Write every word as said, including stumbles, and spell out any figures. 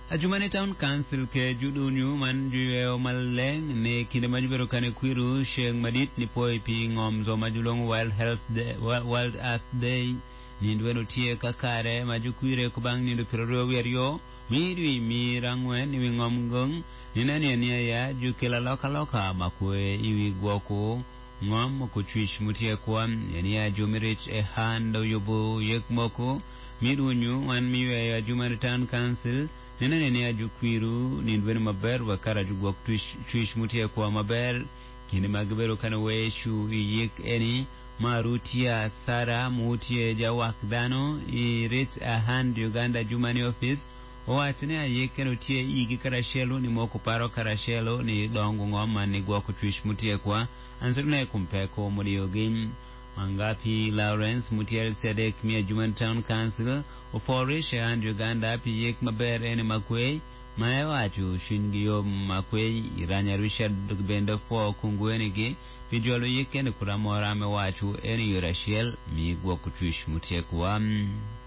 Ajumani Town Council ke judunyu man juyo maleng ne kinde majubero kane kwiru sheng madit ni poi pi ngom zo majulong World Health Day, World Earth Day ni ndweno tie kakare majukwire kubang ni ndupiro wieryo midwi mirangwen ni ngom gong ni nani ania ya jukila loka loka makwe iwi gwoku ngom kuchwish mutie kwa yani ya jumirich e hando yubu yekmoku midunyu wan miwe ya Ajumani Town Council nena nene ajukwiru ni ndwene maber wakara jugwak twish, twish mutie kwa maber kini magibero kana weshu yik eni marutia sara mutie jawak dano i reach a hand Uganda Jumani Office oachne a yik eno tie igi karashelo ni moku paro karashelo ni dongu ngoma ni gwaku twish mutie kwa ansirune kumpeko mudiyogim Mangapi Lawrence Mutiel Sedek Mia Ajumani Town Council Uforisha and Uganda Pi Yek Maber Ene Makwe Maewachu Shingiyo Makwe Iranya Richard Benda Fo Kunguenigi Pijolo Yek Ene Kuramora Mewachu Ene Yurashiel Mi Gwakutuish Mutiekwa